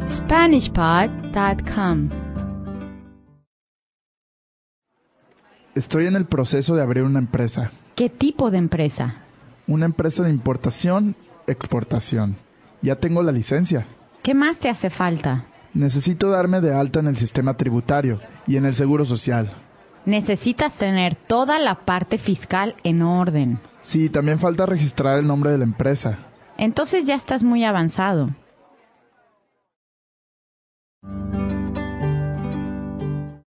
SpanishPod.com. Estoy en el proceso de abrir una empresa. ¿Qué tipo de empresa? Una empresa de importación, exportación. Ya tengo la licencia. ¿Qué más te hace falta? Necesito darme de alta en el sistema tributario y en el seguro social. Necesitas tener toda la parte fiscal en orden. Sí, también falta registrar el nombre de la empresa. Entonces ya estás muy avanzado.